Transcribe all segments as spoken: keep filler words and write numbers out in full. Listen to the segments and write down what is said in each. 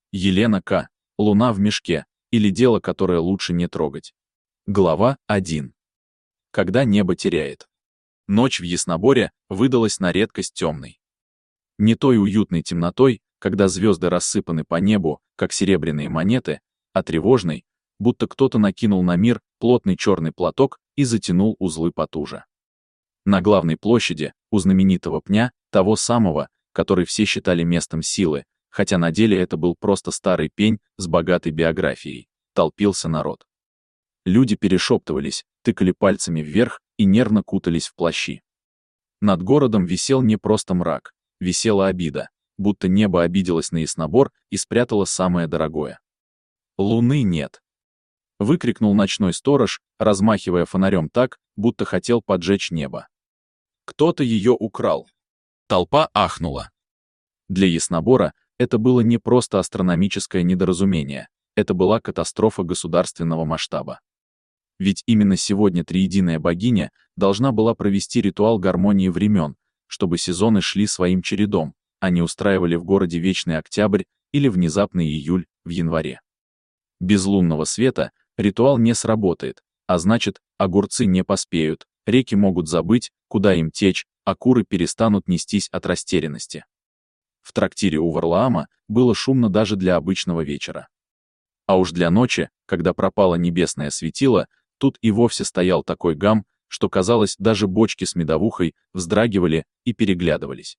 Елена К. Луна в мешке, или дело, которое лучше не трогать. Глава один. Когда небо теряет. Ночь в Ясноборе выдалась на редкость темной. Не той уютной темнотой, когда звезды рассыпаны по небу, как серебряные монеты, а тревожной, будто кто-то накинул на мир плотный черный платок и затянул узлы потуже. На главной площади, у знаменитого пня, того самого, который все считали местом силы, хотя на деле это был просто старый пень с богатой биографией, толпился народ. Люди перешептывались, тыкали пальцами вверх и нервно кутались в плащи. Над городом висел не просто мрак, висела обида, будто небо обиделось на Яснобор и спрятало самое дорогое. «Луны нет!» — выкрикнул ночной сторож, размахивая фонарем так, будто хотел поджечь небо. «Кто-то ее украл!» Толпа ахнула. Для Яснобора это было не просто астрономическое недоразумение, это была катастрофа государственного масштаба. Ведь именно сегодня Триединая богиня должна была провести ритуал гармонии времен, чтобы сезоны шли своим чередом, а не устраивали в городе вечный октябрь или внезапный июль в январе. Без лунного света ритуал не сработает, а значит, огурцы не поспеют, реки могут забыть, куда им течь, а куры перестанут нестись от растерянности. В трактире у Варлаама было шумно даже для обычного вечера. А уж для ночи, когда пропало небесное светило, тут и вовсе стоял такой гам, что, казалось, даже бочки с медовухой вздрагивали и переглядывались.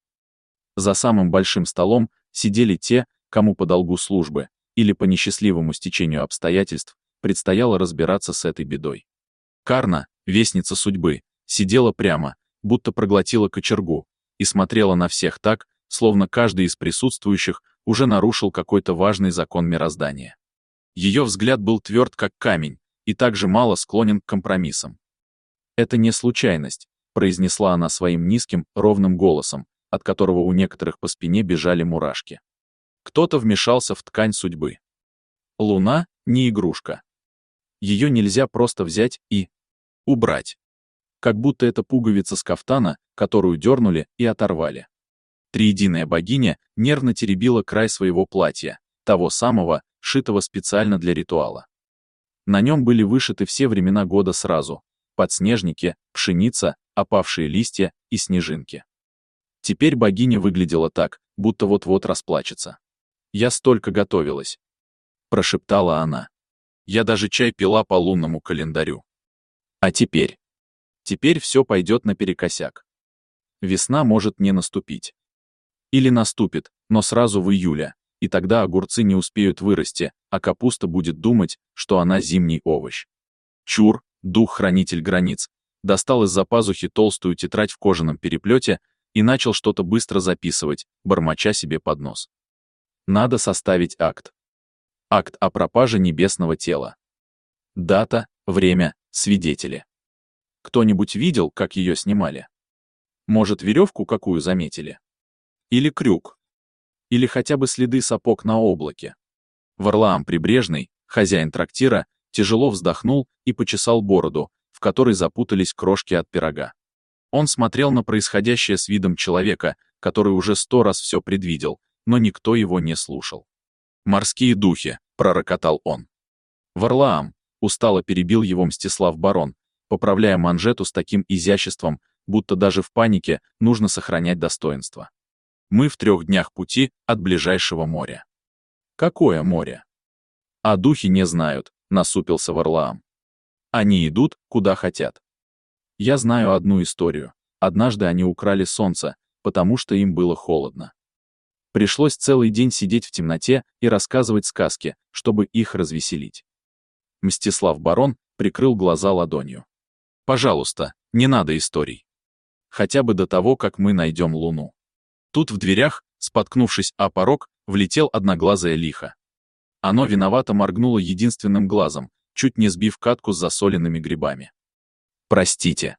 За самым большим столом сидели те, кому по долгу службы, или по несчастливому стечению обстоятельств, предстояло разбираться с этой бедой. Карна, вестница судьбы, сидела прямо, будто проглотила кочергу, и смотрела на всех так, словно каждый из присутствующих уже нарушил какой-то важный закон мироздания. Ее взгляд был тверд, как камень, и также мало склонен к компромиссам. «Это не случайность», — произнесла она своим низким, ровным голосом, от которого у некоторых по спине бежали мурашки. Кто-то вмешался в ткань судьбы. Луна — не игрушка. Ее нельзя просто взять и убрать. Как будто это пуговица с кафтана, которую дернули и оторвали. Триединая богиня нервно теребила край своего платья, того самого, шитого специально для ритуала. На нем были вышиты все времена года сразу: подснежники, пшеница, опавшие листья и снежинки. Теперь богиня выглядела так, будто вот-вот расплачется. «Я столько готовилась», — прошептала она. «Я даже чай пила по лунному календарю. А теперь? Теперь все пойдет наперекосяк. Весна может не наступить. Или наступит, но сразу в июле, и тогда огурцы не успеют вырасти, а капуста будет думать, что она зимний овощ». Чур, дух-хранитель границ, достал из-за пазухи толстую тетрадь в кожаном переплете и начал что-то быстро записывать, бормоча себе под нос. Надо составить акт. Акт о пропаже небесного тела. Дата, время, свидетели. Кто-нибудь видел, как ее снимали? Может, веревку какую заметили? Или крюк? Или хотя бы следы сапог на облаке? Варлаам Прибрежный, хозяин трактира, тяжело вздохнул и почесал бороду, в которой запутались крошки от пирога. Он смотрел на происходящее с видом человека, который уже сто раз все предвидел, но никто его не слушал. «Морские духи», — пророкотал он. «Варлаам», — устало перебил его Мстислав барон, поправляя манжету с таким изяществом, будто даже в панике нужно сохранять достоинство. «Мы в трех днях пути от ближайшего моря». «Какое море?» «А духи не знают», — насупился Варлаам. «Они идут, куда хотят. Я знаю одну историю. Однажды они украли солнце, потому что им было холодно. Пришлось целый день сидеть в темноте и рассказывать сказки, чтобы их развеселить». Мстислав барон прикрыл глаза ладонью. «Пожалуйста, не надо историй. Хотя бы до того, как мы найдем луну». Тут в дверях, споткнувшись о порог, влетел одноглазое лихо. Оно виновато моргнуло единственным глазом, чуть не сбив катку с засоленными грибами. «Простите.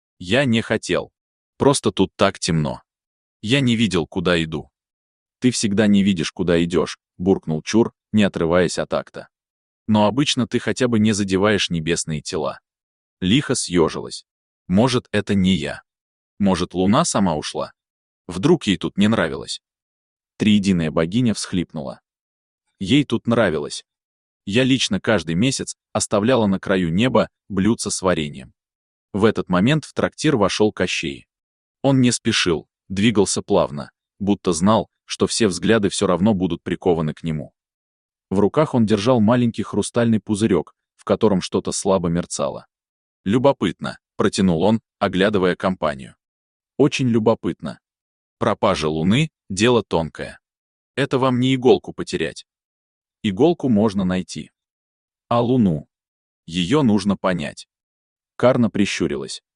Я не хотел. Просто тут так темно. Я не видел, куда иду». «Ты всегда не видишь, куда идешь», — буркнул Чур, не отрываясь от акта. «Но обычно ты хотя бы не задеваешь небесные тела». Лихо съежилась. «Может, это не я. Может, луна сама ушла? Вдруг ей тут не нравилось?» Триединая богиня всхлипнула. Ей тут нравилось. Я лично каждый месяц оставляла на краю неба блюдце с вареньем. В этот момент в трактир вошел Кощей. Он не спешил, двигался плавно, будто знал, что все взгляды все равно будут прикованы к нему. В руках он держал маленький хрустальный пузырек, в котором что-то слабо мерцало. «Любопытно», — протянул он, оглядывая компанию. «Очень любопытно. Пропажа Луны — дело тонкое. Это вам не иголку потерять. Иголку можно найти. А Луну? Ее нужно понять». Карна прищурилась.